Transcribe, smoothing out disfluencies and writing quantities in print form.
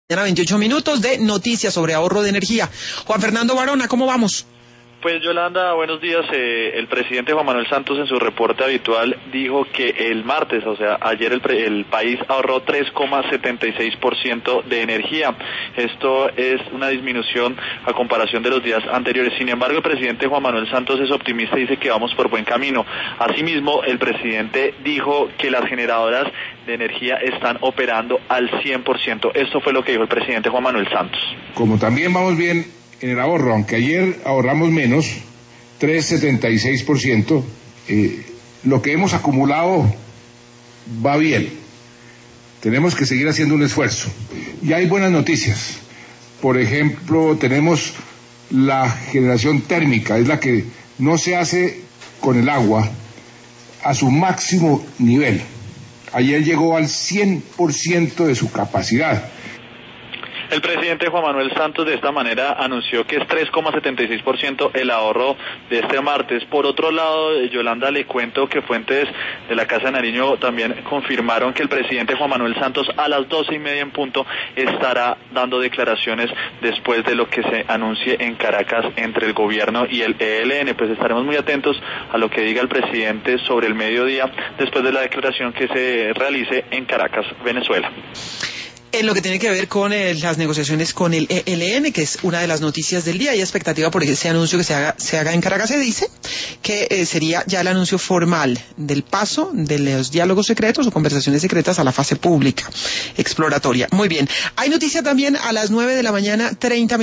Ya 28 minutos de noticias sobre ahorro de energía. Juan Fernando Barona, ¿cómo vamos? Pues Yolanda, buenos días. El presidente Juan Manuel Santos en su reporte habitual dijo que el martes, o sea, ayer el país ahorró 3,76% de energía. Esto es una disminución a comparación de los días anteriores. Sin embargo, el presidente Juan Manuel Santos es optimista y dice que vamos por buen camino. Asimismo, el presidente dijo que las generadoras de energía están operando al 100%. Esto fue lo que dijo el presidente Juan Manuel Santos. Como también vamos bien en el ahorro, aunque ayer ahorramos menos, 3,76%, lo que hemos acumulado va bien. Tenemos que seguir haciendo un esfuerzo. Y hay buenas noticias. Por ejemplo, tenemos la generación térmica, es la que no se hace con el agua a su máximo nivel. Ayer llegó al 100% de su capacidad. El presidente Juan Manuel Santos de esta manera anunció que es 3,76% el ahorro de este martes. Por otro lado, Yolanda, le cuento que fuentes de la Casa de Nariño también confirmaron que el presidente Juan Manuel Santos a las 12:30 en punto estará dando declaraciones después de lo que se anuncie en Caracas entre el gobierno y el ELN. Pues estaremos muy atentos a lo que diga el presidente sobre el mediodía después de la declaración que se realice en Caracas, Venezuela. En lo que tiene que ver con las negociaciones con el ELN, que es una de las noticias del día, hay expectativa por ese anuncio que se haga en Caracas. Se dice que sería ya el anuncio formal del paso de los diálogos secretos o conversaciones secretas a la fase pública exploratoria. Muy bien. Hay noticia también a las 9 de la mañana, 30 minutos.